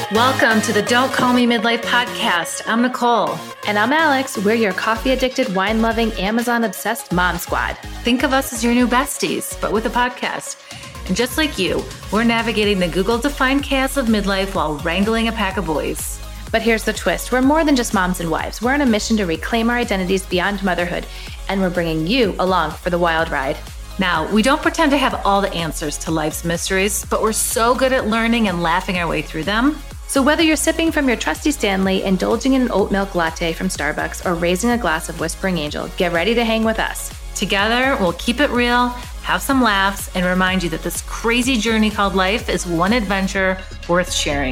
Welcome to the Don't Call Me Midlife podcast. I'm Nicole. And I'm Alex. We're your coffee-addicted, wine-loving, Amazon-obsessed mom squad. Think of us as your new besties, but with a podcast. And just like you, we're navigating the Google-defined chaos of midlife while wrangling a pack of boys. But here's the twist. We're more than just moms and wives. We're on a mission to reclaim our identities beyond motherhood, and we're bringing you along for the wild ride. Now, we don't pretend to have all the answers to life's mysteries, but we're so good at learning and laughing our way through them. So whether you're sipping from your trusty Stanley, indulging in an oat milk latte from Starbucks, or raising a glass of Whispering Angel, get ready to hang with us. Together, we'll keep it real, have some laughs, and remind you that this crazy journey called life is one adventure worth sharing.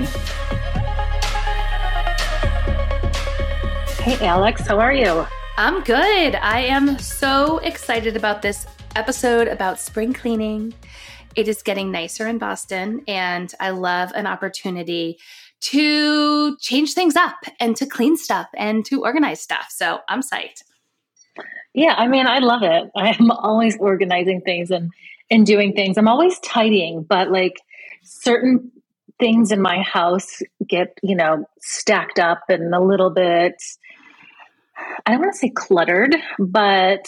Hey, Alex, how are you? I'm good. I am so excited about this episode about spring cleaning. It is getting nicer in Boston, and I love an opportunity to change things up and to clean stuff and to organize stuff. So I'm psyched. Yeah, I mean, I love it. I'm always organizing things and doing things. I'm always tidying, but like certain things in my house get, stacked up and a little bit, I don't want to say cluttered, but,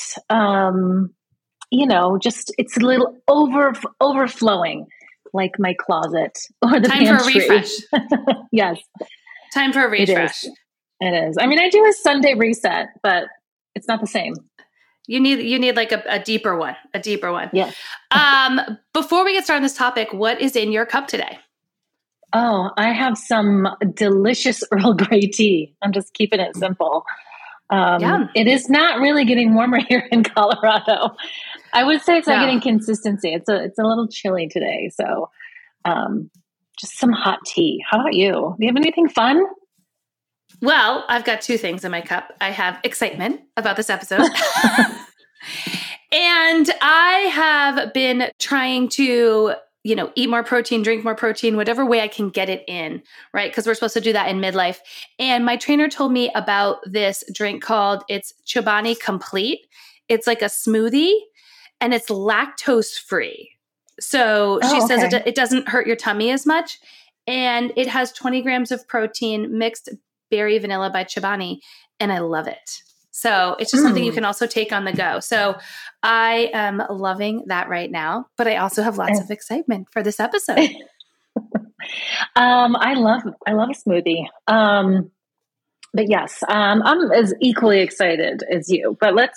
just it's a little overflowing. Like my closet or the Time pantry. For a refresh. Yes. Time for a refresh. It is. I mean, I do a Sunday reset, but it's not the same. You need like a deeper one. Yeah. Before we get started on this topic, what is in your cup today? Oh, I have some delicious Earl Grey tea. I'm just keeping it simple. It is not really getting warmer here in Colorado. I would say it's not getting consistency. It's a little chilly today. So just some hot tea. How about you? Do you have anything fun? Well, I've got two things in my cup. I have excitement about this episode. And I have been trying to eat more protein, drink more protein, whatever way I can get it in, right? Because we're supposed to do that in midlife. And my trainer told me about this drink called, it's Chobani Complete. It's like a smoothie and it's lactose free. So she says it doesn't hurt your tummy as much. And it has 20 grams of protein, mixed berry vanilla by Chobani. And I love it. So it's just something you can also take on the go. So I am loving that right now, but I also have lots of excitement for this episode. I love a smoothie. But yes, I'm as equally excited as you, but let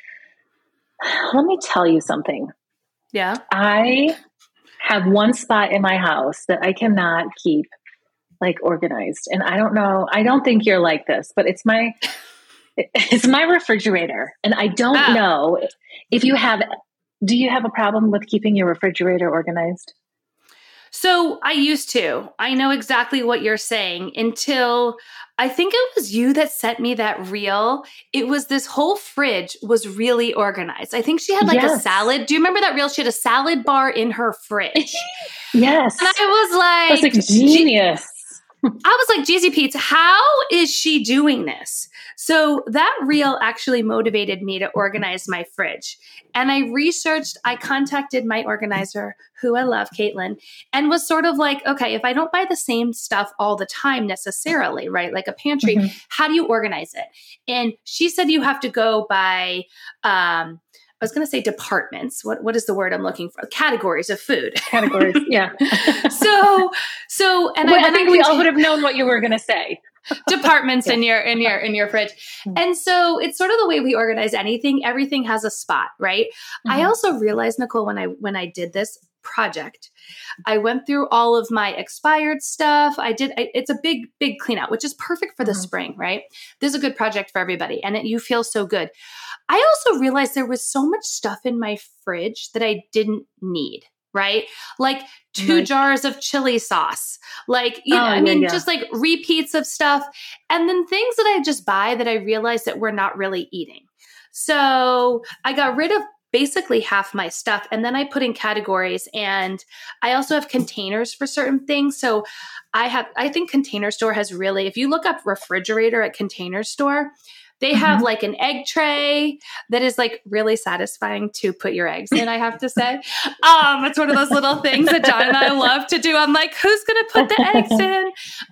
me tell you something. Yeah. I have one spot in my house that I cannot keep like organized. And I don't think you're like this, but it's my refrigerator. And I don't know if do you have a problem with keeping your refrigerator organized? So I used to. I know exactly what you're saying until I think it was you that sent me that reel. It was this whole fridge was really organized. I think she had a salad. Do you remember that reel? She had a salad bar in her fridge. Yes. And I was like, genius. I was like, Jeezy Pete's, how is she doing this? So that reel actually motivated me to organize my fridge. And I contacted my organizer, who I love, Caitlin, and was sort of like, okay, if I don't buy the same stuff all the time necessarily, right? Like a pantry, how do you organize it? And she said you have to go by, I was going to say departments. What is the word I'm looking for? Categories of food. Categories, yeah. I think we all would have known what you were going to say. Departments in your fridge. And so it's sort of the way we organize anything. Everything has a spot, right? I also realized, Nicole, when I did this project, I went through all of my expired stuff. It's a big clean out, which is perfect for the spring, right? This is a good project for everybody. And you feel so good. I also realized there was so much stuff in my fridge that I didn't need, right? Like 2 jars of chili sauce, just like repeats of stuff. And then things that I just buy that I realized that we're not really eating. So I got rid of basically half my stuff. And then I put in categories, and I also have containers for certain things. So I think Container Store has really, if you look up refrigerator at Container Store, They have like an egg tray that is like really satisfying to put your eggs in, I have to say. It's one of those little things that John and I love to do. I'm like, who's going to put the eggs in?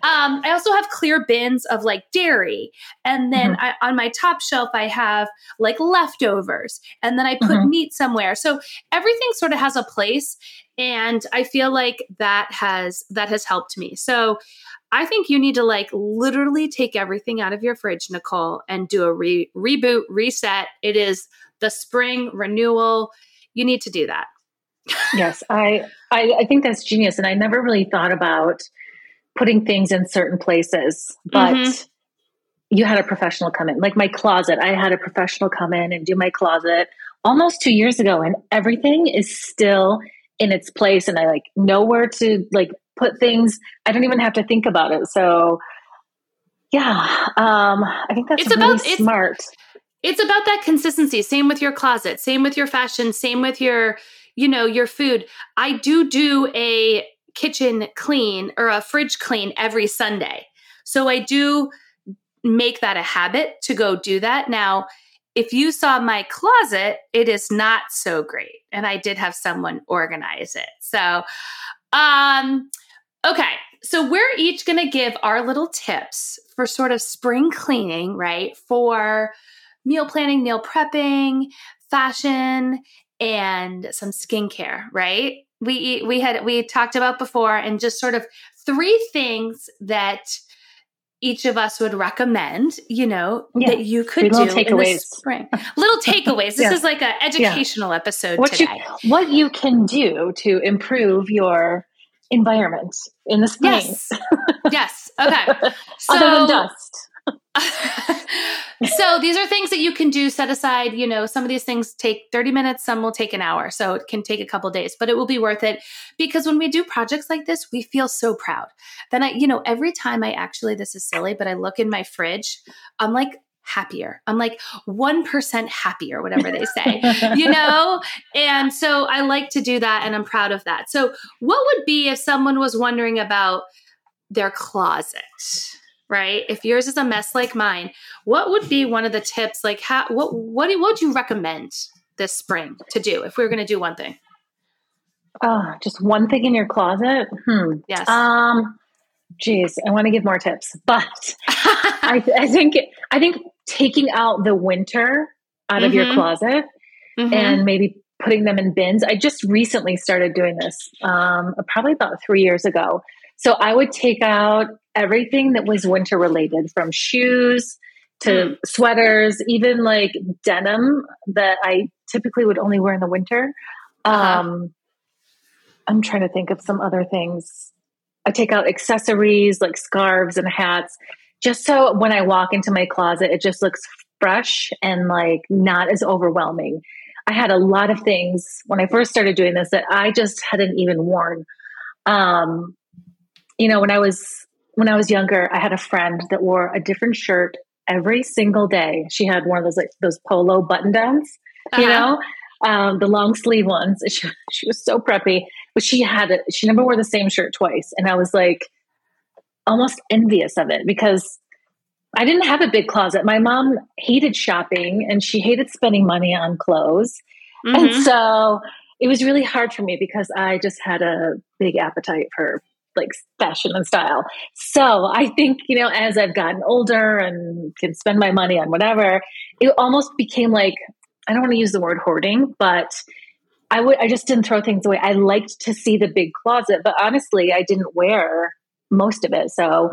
I also have clear bins of like dairy. And then on my top shelf, I have like leftovers. And then I put meat somewhere. So everything sort of has a place. And I feel like that has helped me. So I think you need to like literally take everything out of your fridge, Nicole, and do a reboot, reset. It is the spring renewal. You need to do that. Yes, I think that's genius. And I never really thought about putting things in certain places, but you had a professional come in. Like my closet, I had a professional come in and do my closet almost 2 years ago, and everything is still in its place. And I like know where to like put things. I don't even have to think about it. So yeah, I think that's smart. It's about that consistency. Same with your closet, same with your fashion, same with your, your food. I do a kitchen clean or a fridge clean every Sunday. So I do make that a habit to go do that. Now, if you saw my closet, it is not so great. And I did have someone organize it. So, okay. So we're each going to give our little tips for sort of spring cleaning, right? For meal planning, meal prepping, fashion, and some skincare, right? We talked about before, and just sort of 3 things that each of us would recommend, that you could do in the spring. Little takeaways. This is like an educational episode today. What you can do to improve your environment in the spring. Yes. Okay. So, other than dust. So these are things that you can do, set aside, some of these things take 30 minutes, some will take an hour. So it can take a couple days, but it will be worth it, because when we do projects like this, we feel so proud. Then every time this is silly, but I look in my fridge, I'm like happier. I'm like 1% happier, whatever they say, And so I like to do that, and I'm proud of that. So what would be if someone was wondering about their closet? Right? If yours is a mess like mine, what would be one of the tips? Like, what would you recommend this spring to do if we were going to do one thing? Oh, just one thing in your closet? Yes. Geez, I want to give more tips, but I think taking out the winter out of your closet and maybe putting them in bins. I just recently started doing this, probably about 3 years ago. So I would take out everything that was winter related, from shoes to sweaters, even like denim that I typically would only wear in the winter. I'm trying to think of some other things. I take out accessories like scarves and hats, just so when I walk into my closet, it just looks fresh and like not as overwhelming. I had a lot of things when I first started doing this that I just hadn't even worn. When I was younger, I had a friend that wore a different shirt every single day. She had one of those polo button downs, the long sleeve ones. She was so preppy, but she never wore the same shirt twice. And I was like almost envious of it, because I didn't have a big closet. My mom hated shopping and she hated spending money on clothes. And so it was really hard for me, because I just had a big appetite for like fashion and style. So I think, as I've gotten older and can spend my money on whatever, it almost became like, I don't want to use the word hoarding, but I just didn't throw things away. I liked to see the big closet, but honestly, I didn't wear most of it. So,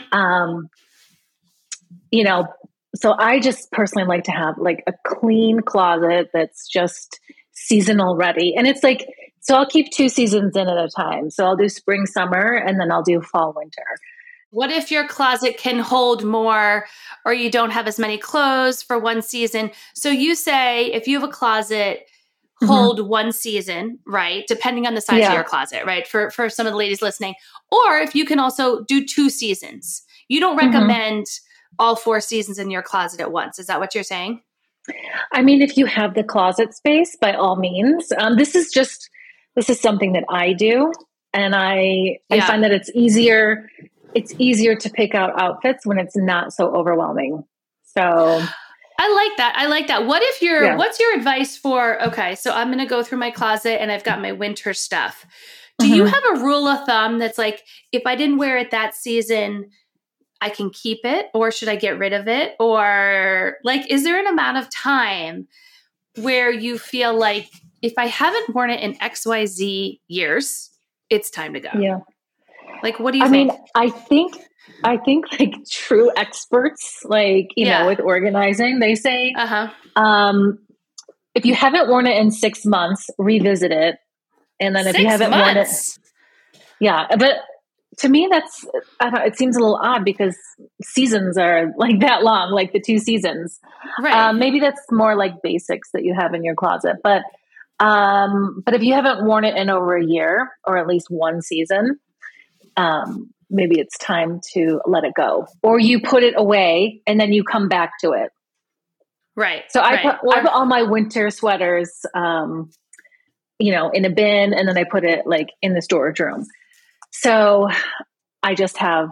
so I just personally like to have like a clean closet that's just seasonal ready. And it's like, so I'll keep 2 seasons in at a time. So I'll do spring, summer, and then I'll do fall, winter. What if your closet can hold more, or you don't have as many clothes for one season? So you say if you have a closet, hold one season, right? Depending on the size of your closet, right? For some of the ladies listening. Or if you can also do 2 seasons. You don't recommend all 4 seasons in your closet at once. Is that what you're saying? I mean, if you have the closet space, by all means. This is something that I do. And I find that it's easier to pick out outfits when it's not so overwhelming. So I like that. What if what's your advice for, okay, so I'm going to go through my closet and I've got my winter stuff. Do you have a rule of thumb that's like, if I didn't wear it that season, I can keep it, or should I get rid of it? Or like, is there an amount of time where you feel like if I haven't worn it in XYZ years, it's time to go? Yeah. Like, what do you think? I think like true experts, like, you know, with organizing, they say, if you haven't worn it in 6 months, revisit it. And then if you haven't worn it, but to me, that's, I don't know, it seems a little odd because seasons are like that long, like the 2 seasons. Right. Maybe that's more like basics that you have in your closet. But if you haven't worn it in over a year or at least 1 season, maybe it's time to let it go, or you put it away and then you come back to it. Right. So I put all my winter sweaters, you know, in a bin, and then I put it like in the storage room. So I just have,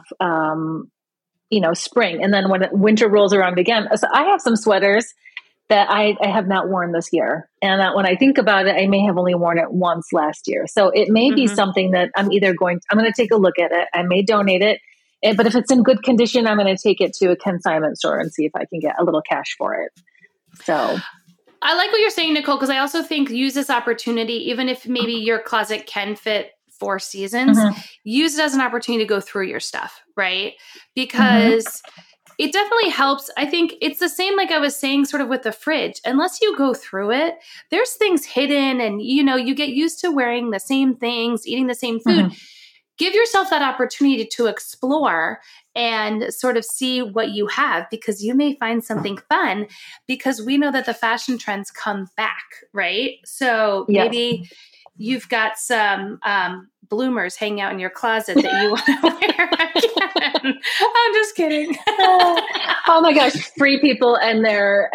you know, spring. And then when winter rolls around again, so I have some sweaters that I have not worn this year. And when I think about it, I may have only worn it once last year. So it may be something that I'm going to take a look at it. I may donate it. But if it's in good condition, I'm going to take it to a consignment store and see if I can get a little cash for it. So I like what you're saying, Nicole, because I also think use this opportunity, even if maybe your closet can fit 4 seasons, use it as an opportunity to go through your stuff, right? Because it definitely helps. I think it's the same, like I was saying, sort of with the fridge. Unless you go through it, there's things hidden and, you know, you get used to wearing the same things, eating the same food. Give yourself that opportunity to explore and sort of see what you have, because you may find something fun, because we know that the fashion trends come back, right? So maybe you've got some bloomers hanging out in your closet that you want to wear again. I'm just kidding. Oh my gosh, Free People and their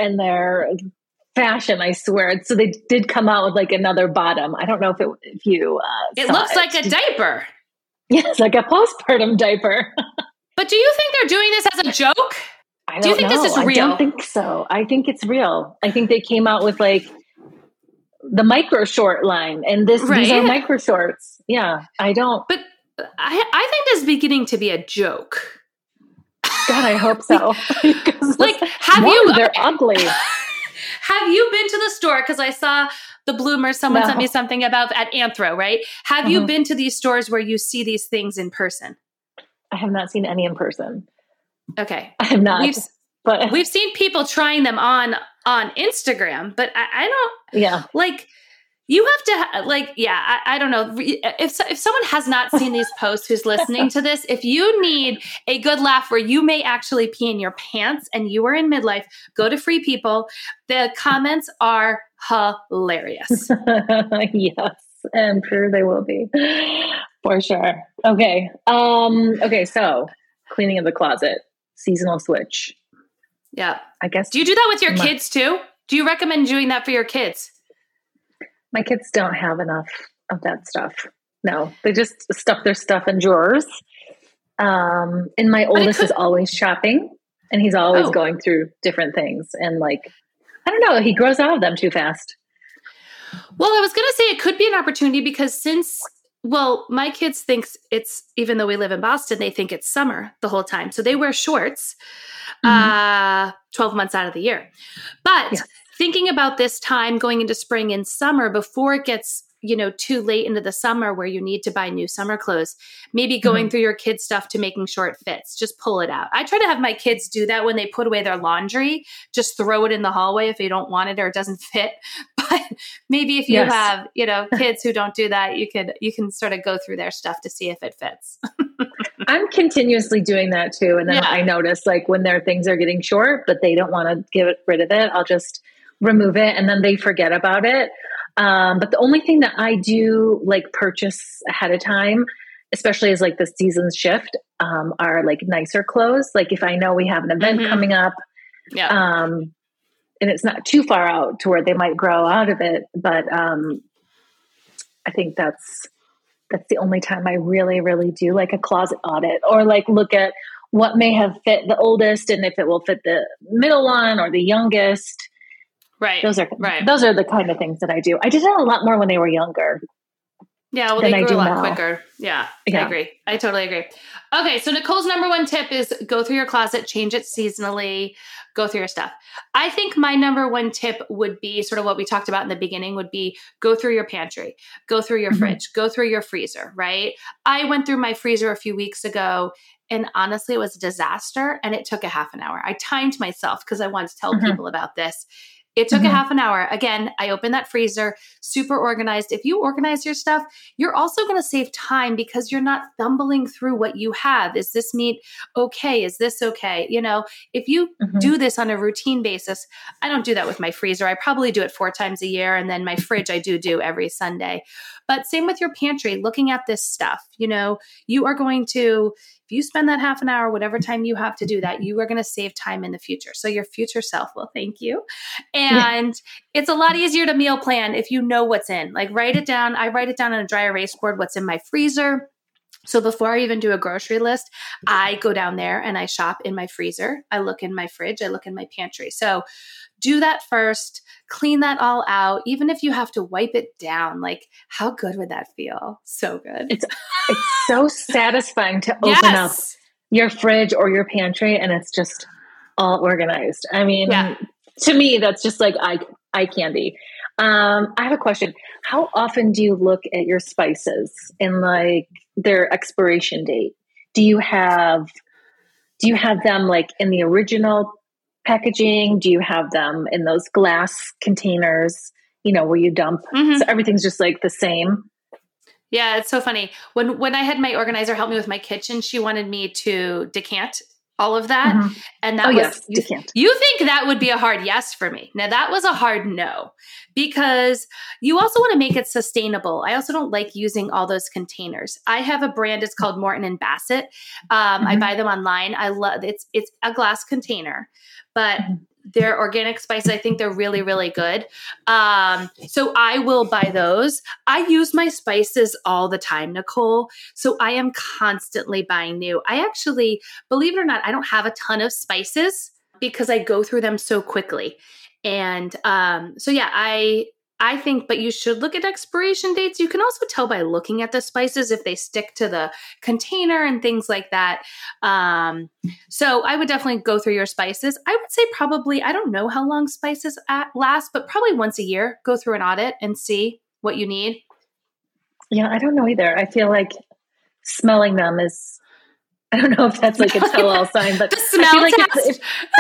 fashion, I swear. So they did come out with like another bottom. I don't know if you it looks like a diaper. Yes, like a postpartum diaper. But do you think they're doing this as a joke? Do you think this is real? I don't think so. I think it's real. I think they came out with like the micro short line, and these are micro shorts. Yeah, I don't. But I think this is beginning to be a joke. God, I hope so. Like, they're ugly. Have you been to the store? Because I saw the bloomers. Someone sent me something about at Anthro, right? Have you been to these stores where you see these things in person? I have not seen any in person. Okay. I have not. We've seen people trying them on Instagram, but I don't. Yeah. Like, you have to I don't know. If someone has not seen these posts who's listening to this, if you need a good laugh where you may actually pee in your pants and you are in midlife, go to Free People. The comments are hilarious. Yes, I'm sure they will be. For sure. Okay. So cleaning of the closet, seasonal switch. Yeah. I guess. Do you do that with your kids too? Do you recommend doing that for your kids? My kids don't have enough of that stuff. No, they just stuff their stuff in drawers. And my oldest is always shopping, and he's always going through different things. And like, I don't know, he grows out of them too fast. Well, I was going to say it could be an opportunity because my kids think it's, even though we live in Boston, they think it's summer the whole time. So they wear shorts 12 months out of the year. But thinking about this time going into spring and summer before it gets, too late into the summer where you need to buy new summer clothes, maybe going through your kids' stuff to making sure it fits, just pull it out. I try to have my kids do that when they put away their laundry, just throw it in the hallway if they don't want it or it doesn't fit. But maybe if you have, kids who don't do that, you can sort of go through their stuff to see if it fits. I'm continuously doing that too. And then I notice like when their things are getting short, but they don't want to get rid of it, I'll just remove it and then they forget about it. But the only thing that I do like purchase ahead of time, especially as like the seasons shift, are like nicer clothes. Like if I know we have an event coming up, and it's not too far out to where they might grow out of it. But I think that's the only time I really, really do like a closet audit or like look at what may have fit the oldest and if it will fit the middle one or the youngest. Right. Those are the kind of things that I do. I did that a lot more when they were younger. Yeah, well, than they I grew do a lot now. quicker. Yeah, I agree. I totally agree. Okay, so Nicole's number one tip is go through your closet, change it seasonally, go through your stuff. I think my number one tip would be sort of what we talked about in the beginning would be go through your pantry, go through your fridge, go through your freezer, right? I went through my freezer a few weeks ago and honestly, it was a disaster and it took a half an hour. I timed myself because I wanted to tell people about this. It took a half an hour. Again, I opened that freezer, super organized. If you organize your stuff, you're also going to save time because you're not fumbling through what you have. Is this meat okay? Is this okay? You know, if you do this on a routine basis, I don't do that with my freezer. I probably do it 4 times a year. And then my fridge, I do every Sunday. But same with your pantry, looking at this stuff, you know, you are going to, if you spend that half an hour, whatever time you have to do that, you are going to save time in the future. So your future self will thank you. And it's a lot easier to meal plan if you know what's in. Like write it down. I write it down on a dry erase board, what's in my freezer. So before I even do a grocery list, I go down there and I shop in my freezer. I look in my fridge. I look in my pantry. So do that first, clean that all out. Even if you have to wipe it down, like how good would that feel? So good. It's so satisfying to open up your fridge or your pantry and it's just all organized. I mean, to me, that's just like eye candy. I have a question. How often do you look at your spices and like their expiration date? Do you have them like in the original packaging? Do you have them in those glass containers, you know, where you dump? So everything's just like the same. Yeah, it's so funny. When I had my organizer help me with my kitchen, she wanted me to decant all of that. And that you think that would be a hard yes for me. Now that was a hard no, because you also want to make it sustainable. I also don't like using all those containers. I have a brand, it's called Morton and Bassett. I buy them online. I love it's a glass container, but they're organic spices. I think they're really, really good. So I will buy those. I use my spices all the time, Nicole. So I am constantly buying new. I actually, believe it or not, I don't have a ton of spices because I go through them so quickly. And so yeah, I think, but you should look at expiration dates. You can also tell by looking at the spices if they stick to the container and things like that. So I would definitely go through your spices. I would say probably, I don't know how long spices last, but probably once a year, go through an audit and see what you need. Yeah, I don't know either. I feel like smelling them is, I don't know if that's like a tell-all sign, but the smell I feel test.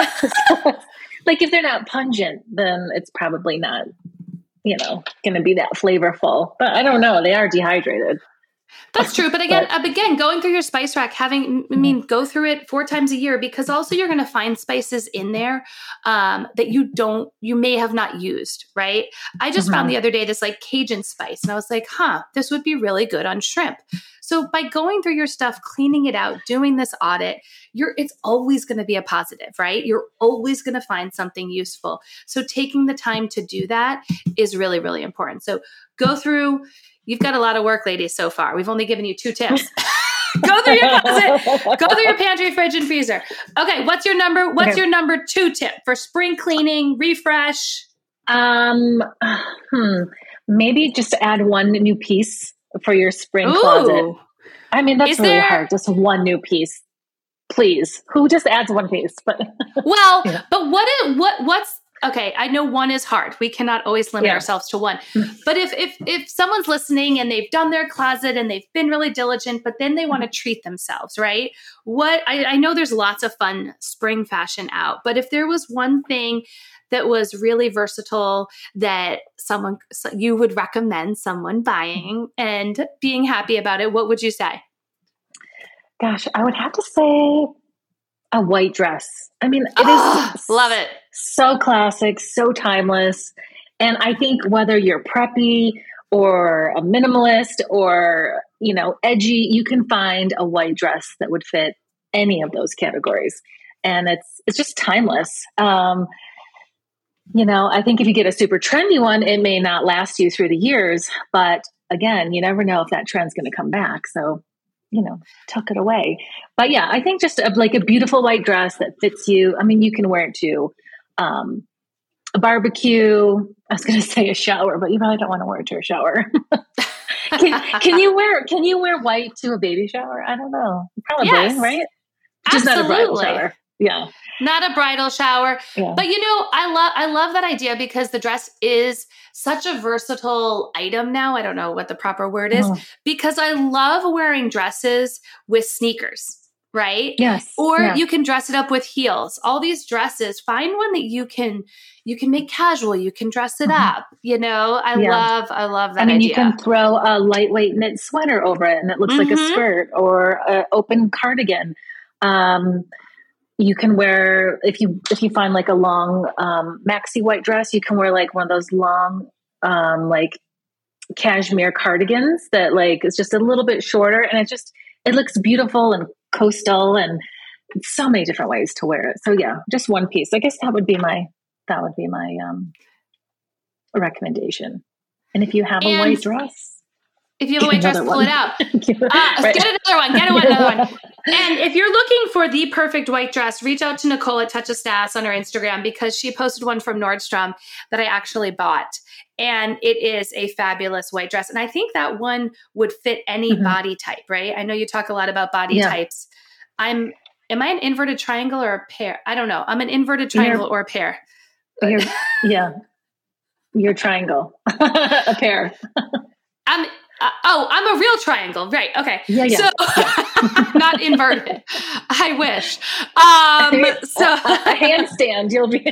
Like if they're not pungent, then it's probably not, you know, going to be that flavorful. But I don't know. They are dehydrated. That's true. But again, going through your spice rack, go through it 4 times a year, because also you're going to find spices in there that you may have not used, right? I just found the other day this like Cajun spice and I was like, this would be really good on shrimp. So by going through your stuff, cleaning it out, doing this audit, it's always going to be a positive, right? You're always going to find something useful. So taking the time to do that is really, really important. So go through. You've got a lot of work, ladies, so far. We've only given you 2 tips. Go through your closet, go through your pantry, fridge, and freezer. Okay, what's your number 2 tip for spring cleaning, refresh? Maybe just add one new piece for your spring closet. I mean, that's really hard. Just one new piece. Please. Who just adds one piece? But but what's okay, I know one is hard. We cannot always limit ourselves to one. But if someone's listening and they've done their closet and they've been really diligent, but then they want to treat themselves, right? I know there's lots of fun spring fashion out, but if there was one thing that was really versatile that you would recommend someone buying and being happy about it, what would you say? Gosh, I would have to say a white dress. I mean, it is love it. So classic, so timeless. And I think whether you're preppy or a minimalist or, you know, edgy, you can find a white dress that would fit any of those categories. And it's just timeless. You know, I think if you get a super trendy one, it may not last you through the years, but again, you never know if that trend's going to come back. So, you know, tuck it away. But yeah, I think just like a beautiful white dress that fits you. I mean, you can wear it to a barbecue. I was going to say a shower, but you probably don't want to wear it to a shower. Can you wear white to a baby shower? I don't know. Probably, yes. Right? Just absolutely. not a bridal shower. Yeah. Not a bridal shower. Yeah. But I love that idea because the dress is such a versatile item now. I don't know what the proper word is, because I love wearing dresses with sneakers. Right? Yes. Or you can dress it up with heels. All these dresses, find one that you can make casual. You can dress it up. I love that idea. You can throw a lightweight knit sweater over it and it looks like a skirt, or an open cardigan. You can wear, if you find like a long maxi white dress, you can wear like one of those long like cashmere cardigans that like is just a little bit shorter, and it looks beautiful and coastal, and so many different ways to wear it. So yeah, just one piece. I guess that would be my recommendation. And if you have a white dress, pull it out. Right. Get another one. And if you're looking for the perfect white dress, reach out to Nicole at Touch of Sass on her Instagram, because she posted one from Nordstrom that I actually bought. And it is a fabulous white dress. And I think that one would fit any body type, right? I know you talk a lot about body types. Am I an inverted triangle or a pear? I don't know. I'm an inverted triangle or a pear. You're triangle. A pear. I'm a real triangle. Right. Okay. Yeah. So not inverted. I wish. So a handstand, you'll be.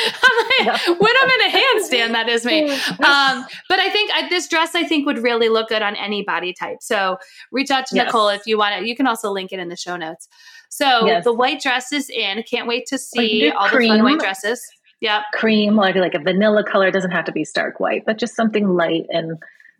When I'm in a handstand, that is me. But I think this dress, would really look good on any body type. So reach out to Nicole if you want it. You can also link it in the show notes. So the white dress is in. Can't wait to see all the fun white dresses. Yeah. Cream, like a vanilla color. It doesn't have to be stark white, but just something light and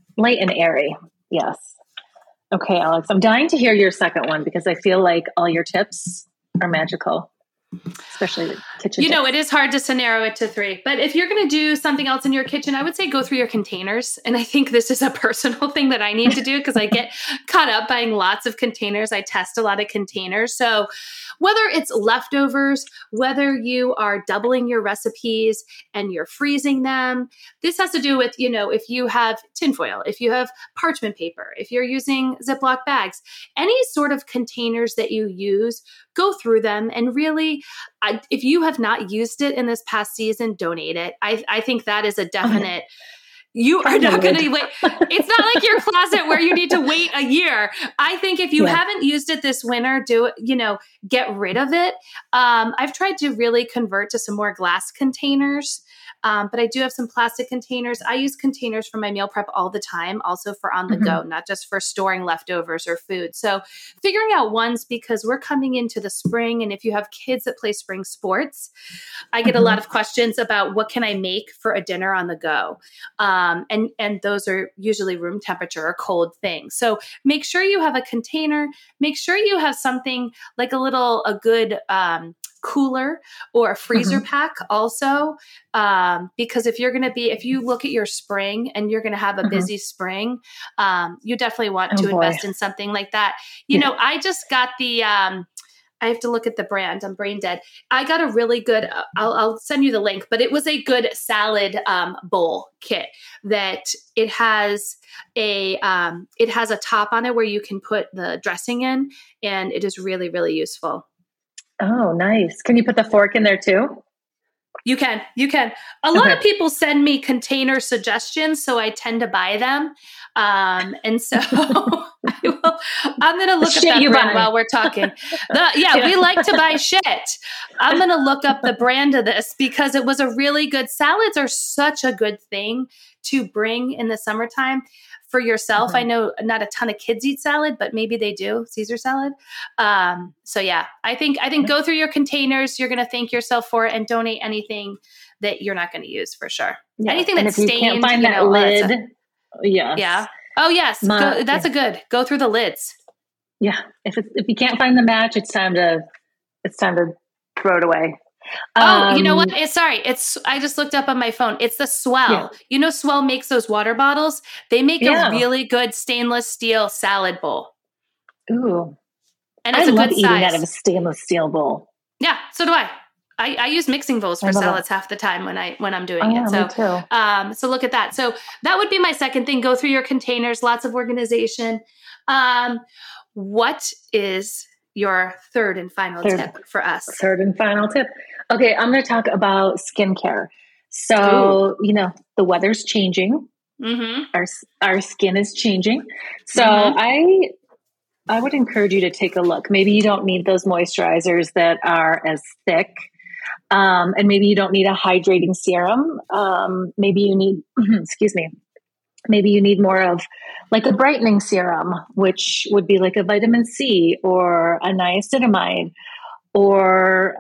airy. Yes. Okay, Alex, I'm dying to hear your second one because I feel like all your tips are magical, especially the kitchen tips. It is hard to narrow it to 3, but if you're going to do something else in your kitchen, I would say go through your containers. And I think this is a personal thing that I need to do because I get caught up buying lots of containers. I test a lot of containers. So whether it's leftovers, whether you are doubling your recipes and you're freezing them, this has to do with, if you have tinfoil, if you have parchment paper, if you're using Ziploc bags, any sort of containers that you use, go through them. And really, if you have not used it in this past season, donate it. I think that is a definite... You are not going to wait. It's not like your closet where you need to wait a year. I think if you haven't used it this winter, get rid of it. I've tried to really convert to some more glass containers. But I do have some plastic containers. I use containers for my meal prep all the time, also for on the go, not just for storing leftovers or food. So figuring out ones, because we're coming into the spring. And if you have kids that play spring sports, I get a lot of questions about what can I make for a dinner on the go? And those are usually room temperature or cold things. So make sure you have a container. Make sure you have something like a good cooler or a freezer pack also. Because if you look at your spring and you're going to have a busy spring, you definitely want to invest in something like that. I just got I have to look at the brand. I'm brain dead. I got a really good, I'll send you the link, but it was a good salad bowl kit that it has a top on it where you can put the dressing in, and it is really, really useful. Oh, nice. Can you put the fork in there too? You can. A lot of people send me container suggestions, so I tend to buy them. And so I'm going to look up that brand while we're talking. We like to buy shit. I'm going to look up the brand of this because it was a really good. Salads are such a good thing to bring in the summertime for yourself. I know not a ton of kids eat salad, but maybe they do, Caesar salad. So yeah, I think go through your containers. You're going to thank yourself for it, and donate anything that you're not going to use for sure. Yeah. Anything that's stained. You can't find that lid. Yeah. Oh yes. Go through the lids. Yeah. If you can't find the match, it's time to throw it away. Oh, you know what? I just looked up on my phone. It's the Swell. Yeah. Swell makes those water bottles. They make a really good stainless steel salad bowl. Ooh. And it's a good size. I love eating out of a stainless steel bowl. Yeah, so do I. I use mixing bowls for salads half the time when I'm doing it. So, me too. So look at that. So that would be my second thing. Go through your containers, lots of organization. What is your third and final tip for us? Third and final tip. Okay. I'm going to talk about skincare. So, the weather's changing. Mm-hmm. Our skin is changing. So I would encourage you to take a look. Maybe you don't need those moisturizers that are as thick. And maybe you don't need a hydrating serum. Maybe you need, maybe you need more of like a brightening serum, which would be like a vitamin C or a niacinamide, or,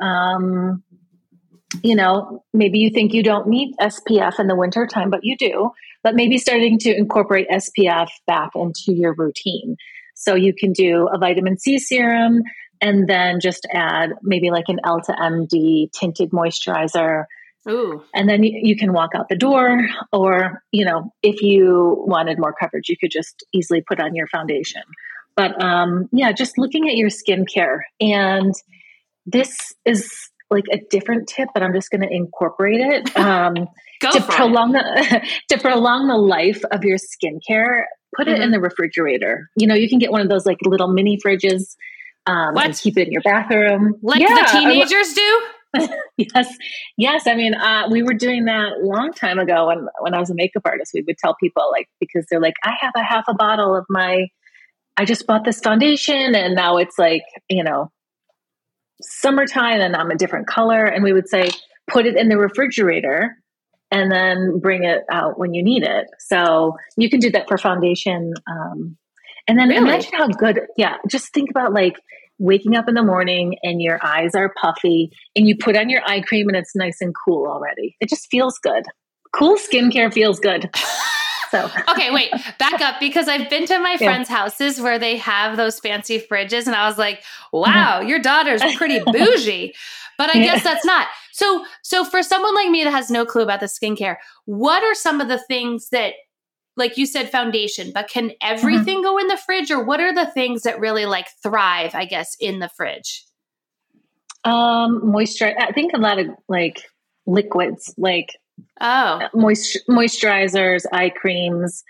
maybe you think you don't need SPF in the winter time, but you do. But maybe starting to incorporate SPF back into your routine. So you can do a vitamin C serum and then just add maybe like an Elta MD tinted moisturizer. Ooh. And then you can walk out the door, or, if you wanted more coverage, you could just easily put on your foundation. But just looking at your skincare. And this is like a different tip, but I'm just going to incorporate it to prolong the life of your skincare. Put it in the refrigerator. You can get one of those like little mini fridges and keep it in your bathroom. Like the teenagers do? Yes. I mean, we were doing that a long time ago when I was a makeup artist. We would tell people because they're like, I have a half a bottle of I just bought this foundation and now it's like, summertime and I'm a different color. And we would say, put it in the refrigerator and then bring it out when you need it. So you can do that for foundation. And then imagine how good, just think about like waking up in the morning and your eyes are puffy and you put on your eye cream and it's nice and cool already. It just feels good. Cool skincare feels good. So. Okay, wait, back up, because I've been to my friends' houses where they have those fancy fridges and I was like, wow, your daughter's pretty bougie, but I guess that's not. So for someone like me that has no clue about the skincare, what are some of the things that, like you said, foundation, but can everything go in the fridge, or what are the things that really like thrive, I guess, in the fridge? Moisture. I think a lot of like liquids, like moisturizers, eye creams.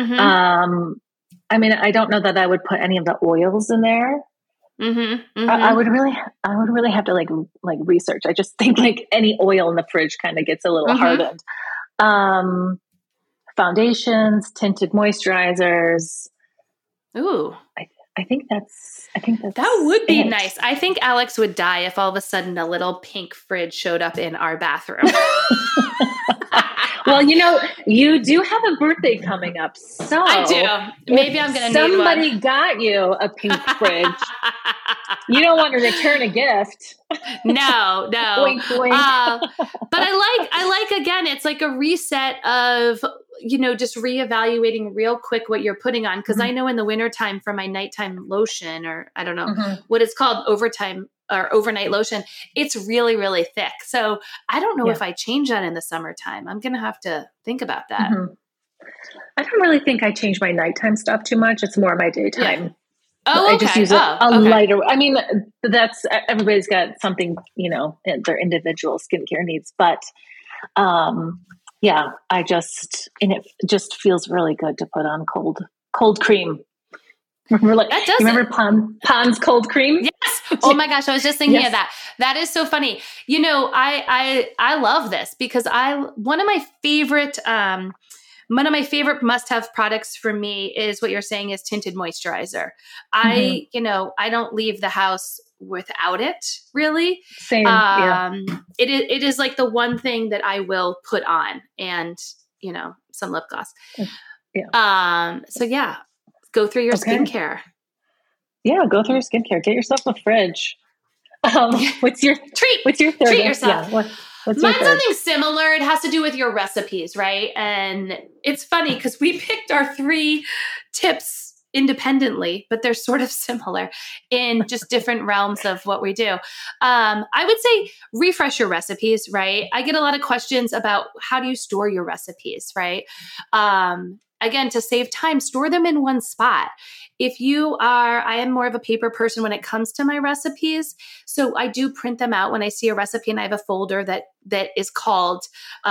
I mean, I don't know that I would put any of the oils in there. I would really have to like research. I just think like any oil in the fridge kind of gets a little hardened. Foundations, tinted moisturizers. Ooh. I think that's that would be nice. I think Alex would die if all of a sudden a little pink fridge showed up in our bathroom. Well, you do have a birthday coming up, so I do. Maybe I'm going to need one. Somebody got you a pink fridge. You don't want to return a gift. No. Wink, wink. But I like again, it's like a reset of, just reevaluating real quick what you're putting on. Cause I know in the wintertime for my nighttime lotion, or I don't know what it's called, overnight lotion, it's really, really thick. So I don't know if I change that in the summertime. I'm going to have to think about that. I don't really think I change my nighttime stuff too much. It's more my daytime. Yeah. Oh, okay. I just use a lighter. I mean, that's everybody's got something, their individual skincare needs. But it just feels really good to put on cold cream. Remember Pond's cold cream? Yes. Oh my gosh, I was just thinking of that. That is so funny. I love this because one of my favorite must-have products for me is what you're saying is tinted moisturizer. I don't leave the house without it, really. Same. It is like the one thing that I will put on, and some lip gloss. Go through your skincare. Yeah, go through your skincare. Get yourself a fridge. What's your treat? What's your third? Treat yourself. Yeah, what's Mine's something similar. It has to do with your recipes, right? And it's funny because we picked our 3 tips independently, but they're sort of similar in just different realms of what we do. I would say refresh your recipes, right? I get a lot of questions about how do you store your recipes, right? again, to save time, store them in one spot. I am more of a paper person when it comes to my recipes. So I do print them out when I see a recipe, and I have a folder that is called,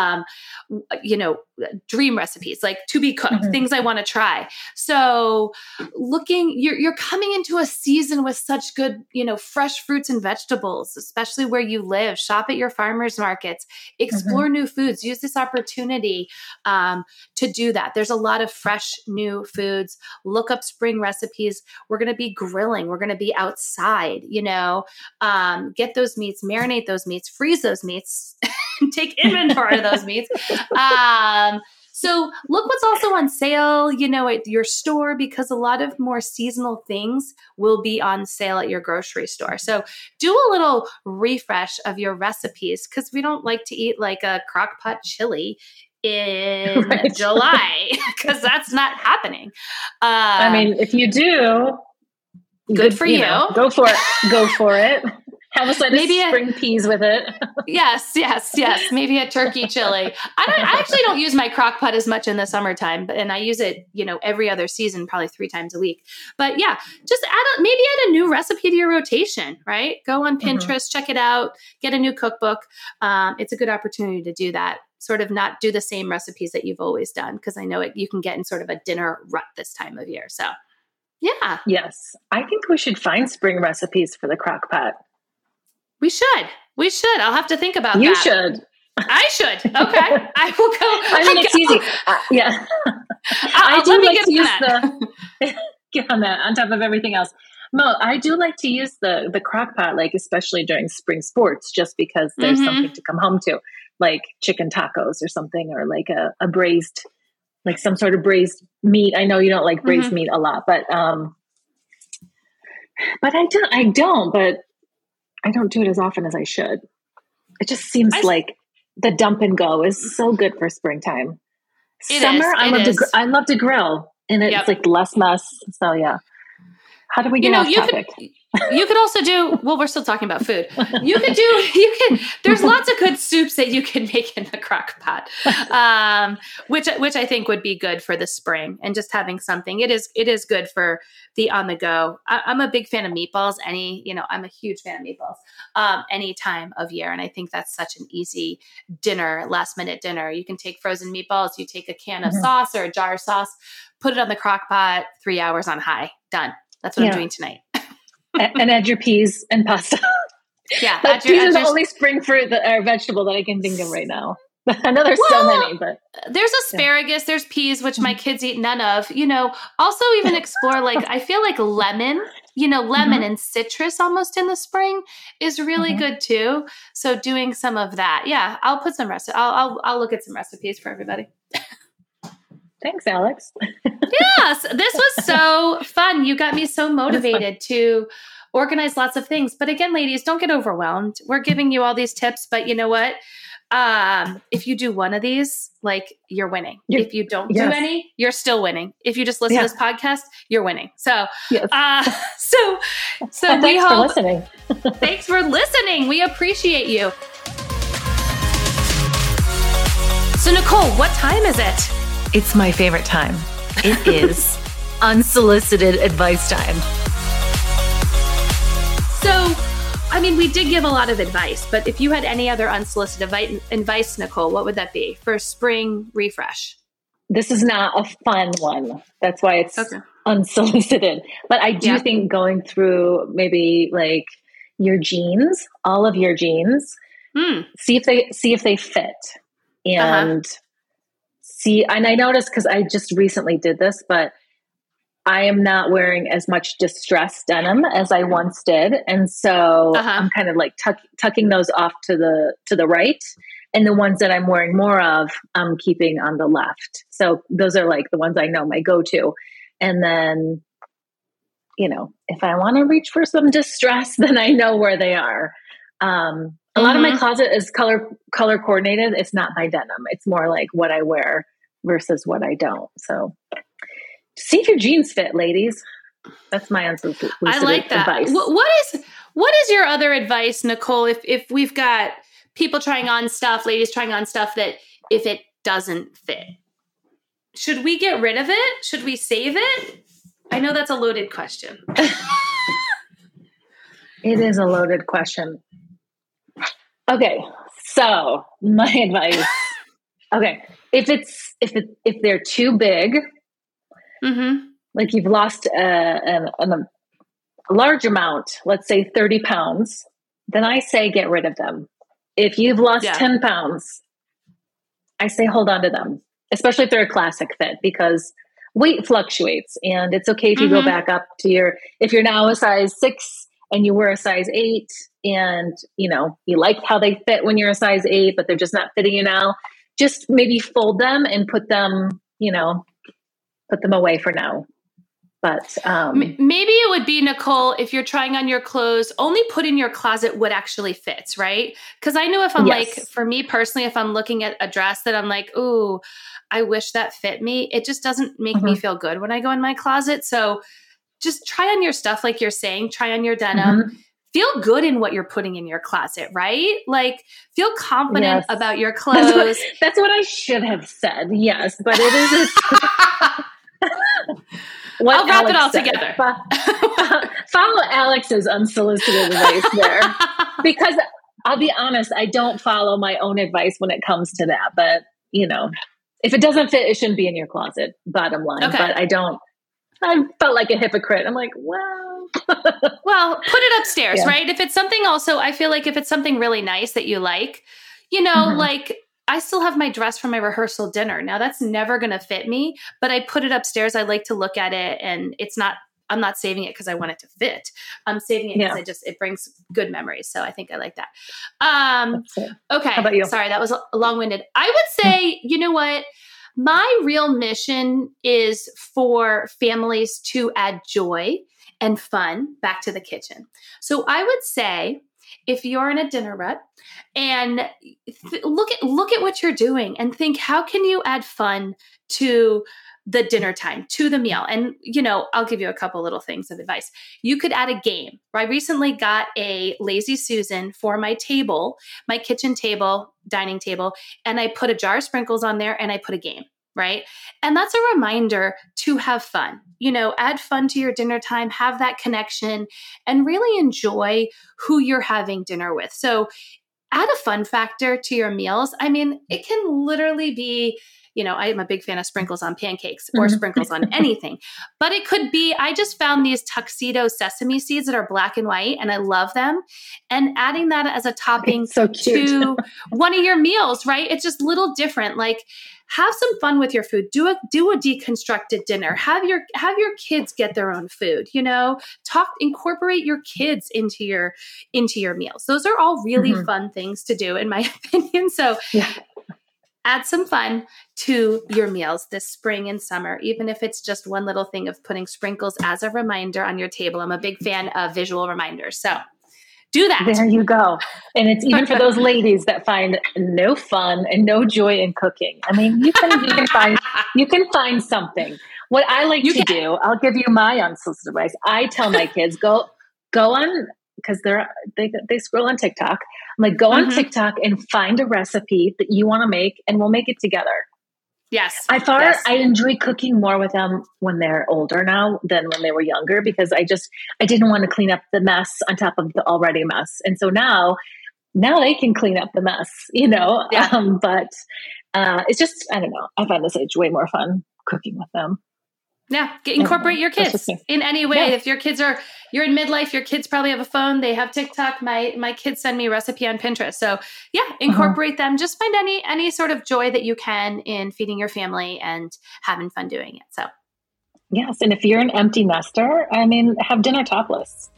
dream recipes, like to be cooked, things I want to try. So you're coming into a season with such good, fresh fruits and vegetables, especially where you live. Shop at your farmers markets, explore new foods, use this opportunity to do that. There's a lot of fresh new foods. Look up spring recipes. We're going to be grilling. We're going to be outside, get those meats, marinate those meats, freeze those meats, take inventory of those meats. So look what's also on sale, at your store, because a lot of more seasonal things will be on sale at your grocery store. So do a little refresh of your recipes, because we don't like to eat like a crock pot chili in July, because that's not happening. If you do, good for you. Go for it. Go for it. Have a side of spring peas with it. Yes. Maybe a turkey chili. I actually don't use my crock pot as much in the summertime, and I use it, every other season, probably 3 times a week. But yeah, just add a new recipe to your rotation, right? Go on Pinterest, check it out, get a new cookbook. It's a good opportunity to do that. Sort of not do the same recipes that you've always done, because I know you can get in sort of a dinner rut this time of year. So yeah. Yes. I think we should find spring recipes for the crock pot. We should. I'll have to think about that. You should. I should. Okay. I will go. It's easy. Yeah. I do like to use get on that on top of everything else. Mo, I do like to use the crock pot, like especially during spring sports, just because there's something to come home to, like chicken tacos or something, or like a braised, like some sort of braised meat. I know you don't like braised meat a lot, but I don't do it as often as I should. It just seems like the dump and go is so good for springtime. Summer, I love to grill, and it's like less mess. So yeah. How do we get off topic? You could also do, we're still talking about food. There's lots of good soups that you can make in the crock pot, which I think would be good for the spring, and just having something. It is good for the on the go. I'm a big fan of meatballs. I'm a huge fan of meatballs any time of year. And I think that's such an easy dinner, last minute dinner. You can take frozen meatballs, you take a can of sauce or a jar of sauce, put it on the crock pot, 3 hours on high, done. That's what I'm doing tonight. And add your peas and pasta. Yeah. Peas are the only spring fruit or vegetable that I can think of right now. I know there's so many, but there's asparagus, there's peas, which my kids eat none of. Also even explore, I feel like lemon and citrus almost in the spring is really good too. So doing some of that. Yeah. I'll put some I'll look at some recipes for everybody. Thanks, Alex. Yes, this was so fun. You got me so motivated to organize lots of things. But again, ladies, don't get overwhelmed. We're giving you all these tips, but you know what? If you do one of these, you're winning. If you don't do any, you're still winning. If you just listen to this podcast, you're winning. So, so thanks for listening. Thanks for listening. We appreciate you. So Nicole, what time is it? It's my favorite time. It is unsolicited advice time. So, we did give a lot of advice, but if you had any other unsolicited advice, Nicole, what would that be for spring refresh? This is not a fun one. That's why it's unsolicited. But I do think going through maybe your jeans, all of your jeans, see if they fit. And and I noticed, because I just recently did this, but I am not wearing as much distressed denim as I once did. And so I'm kind of tucking those off to the right. And the ones that I'm wearing more of, I'm keeping on the left. So those are the ones I know, my go-to. And then, if I want to reach for some distress, then I know where they are. A lot of my closet is color coordinated. It's not by denim. It's more what I wear versus what I don't. So see if your jeans fit, ladies. That's my unsolicited I like that. Advice. What is your other advice, Nicole? If we've got people trying on stuff, ladies trying on stuff, that if it doesn't fit, should we get rid of it? Should we save it? I know that's a loaded question. It is a loaded question. Okay, so my advice. Okay, if they're too big, like you've lost a large amount, let's say 30 pounds, then I say get rid of them. If you've lost 10 pounds, I say hold on to them, especially if they're a classic fit, because weight fluctuates, and it's okay if you go back up to if you're now a size 6 and you were a size 8 and, you like how they fit when you're a size 8, but they're just not fitting you now. Just maybe fold them and put them away for now. But maybe it would be, Nicole, if you're trying on your clothes, only put in your closet what actually fits, right? Because I know if I'm like, for me personally, if I'm looking at a dress that I'm like, ooh, I wish that fit me, it just doesn't make me feel good when I go in my closet. So just try on your stuff, like you're saying, try on your denim. Feel good in what you're putting in your closet, right? Like, feel confident about your clothes. That's what I should have said. Yes, but it is. I'll wrap it all together. Follow Alex's unsolicited advice there. Because I'll be honest, I don't follow my own advice when it comes to that. But, if it doesn't fit, it shouldn't be in your closet, bottom line. Okay. But I felt like a hypocrite. I'm like, well, put it upstairs, right? If it's something also, I feel like if it's something really nice that you like, like I still have my dress from my rehearsal dinner. Now that's never going to fit me, but I put it upstairs. I like to look at it, and I'm not saving it because I want it to fit. I'm saving it because it brings good memories. So I think I like that. Okay. How about you? Sorry, that was long-winded. I would say, you know what? My real mission is for families to add joy and fun back to the kitchen. So I would say, if you're in a dinner rut and look at what you're doing and think, how can you add fun to the dinner time, to the meal? And, I'll give you a couple little things of advice. You could add a game. I recently got a Lazy Susan for my table, my kitchen table, dining table, and I put a jar of sprinkles on there and I put a game. Right. And that's a reminder to have fun, add fun to your dinner time, have that connection, and really enjoy who you're having dinner with. So add a fun factor to your meals. I mean, it can literally be, I am a big fan of sprinkles on pancakes or sprinkles on anything, but it could be, I just found these tuxedo sesame seeds that are black and white and I love them. And adding that as a topping to one of your meals, right? It's just a little different. Like, have some fun with your food. Do a deconstructed dinner. Have your kids get their own food. Incorporate your kids into your meals. Those are all really fun things to do, in my opinion. So add some fun to your meals this spring and summer, even if it's just one little thing of putting sprinkles as a reminder on your table. I'm a big fan of visual reminders. So do that. There you go. And it's even for those ladies that find no fun and no joy in cooking. I mean, you can find something. What I like to do, I'll give you my unsolicited advice. I tell my kids, go on, because they scroll on TikTok. I'm like, go on TikTok and find a recipe that you want to make, and we'll make it together. Yes. I enjoy cooking more with them when they're older now than when they were younger, because I didn't want to clean up the mess on top of the already mess. And so now they can clean up the mess, but it's just, I don't know. I find this age way more fun cooking with them. Yeah. Incorporate your kids in any way. Yeah. If you're in midlife, your kids probably have a phone. They have TikTok. My kids send me a recipe on Pinterest. So incorporate them. Just find any sort of joy that you can in feeding your family and having fun doing it. So. Yes. And if you're an empty nester, have dinner topless.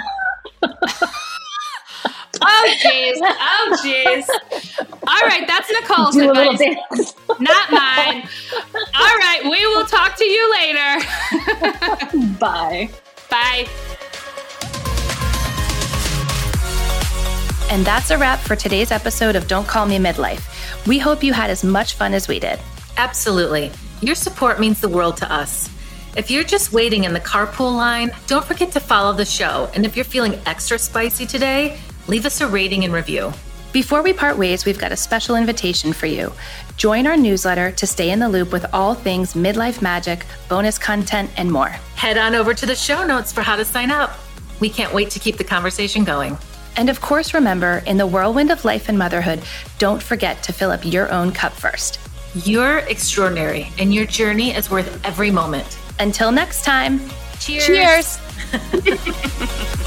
Oh, geez. All right. That's Nicole's advice. Not mine. All right. We will talk to you later. Bye. Bye. And that's a wrap for today's episode of Don't Call Me Midlife. We hope you had as much fun as we did. Absolutely. Your support means the world to us. If you're just waiting in the carpool line, don't forget to follow the show. And if you're feeling extra spicy today, leave us a rating and review. Before we part ways, we've got a special invitation for you. Join our newsletter to stay in the loop with all things midlife magic, bonus content, and more. Head on over to the show notes for how to sign up. We can't wait to keep the conversation going. And of course, remember, in the whirlwind of life and motherhood, don't forget to fill up your own cup first. You're extraordinary, and your journey is worth every moment. Until next time, cheers. Cheers.